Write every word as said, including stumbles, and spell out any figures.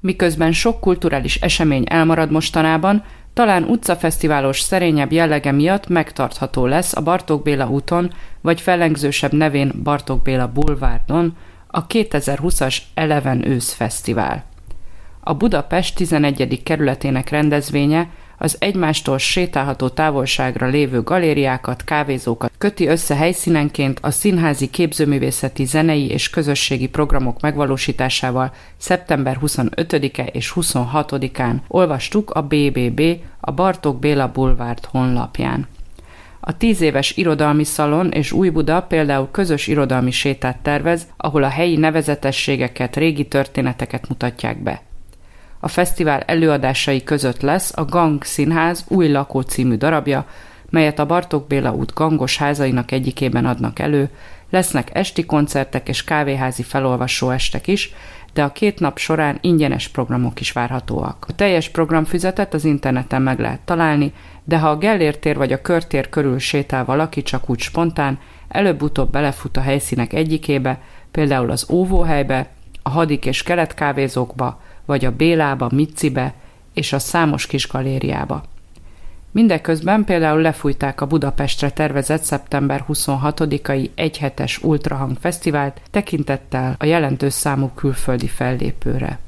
Miközben sok kulturális esemény elmarad mostanában, talán utcafesztiválos szerényebb jellege miatt megtartható lesz a Bartók Béla úton, vagy fellengzősebb nevén Bartók Béla bulvárdon a kétezer-húszas Eleven ősz fesztivál. A Budapest tizenegyedik kerületének rendezvénye az egymástól sétálható távolságra lévő galériákat, kávézókat köti össze helyszínenként a színházi, képzőművészeti, zenei és közösségi programok megvalósításával szeptember huszonötödike és huszonhatodikán, olvastuk a bé bé bé, a Bartók Béla Bulvárd honlapján. A tíz éves irodalmi szalon és Újbuda például közös irodalmi sétát tervez, ahol a helyi nevezetességeket, régi történeteket mutatják be. A fesztivál előadásai között lesz a Gang Színház Új lakó című darabja, melyet a Bartók Béla út gangos házainak egyikében adnak elő, lesznek esti koncertek és kávéházi felolvasó estek is, de a két nap során ingyenes programok is várhatóak. A teljes programfüzetet az interneten meg lehet találni, de ha a Gellért tér vagy a Körtér körül sétál valaki csak úgy spontán, előbb-utóbb belefut a helyszínek egyikébe, például az Óvóhelybe, a Hadik és Kelet kávézókba, vagy a Bélába, Micibe és a számos kis galériába. Mindeközben például lefújták a Budapestre tervezett szeptember huszonhatodikai egyhetes Ultrahang Fesztivált tekintettel a jelentős számú külföldi fellépőre.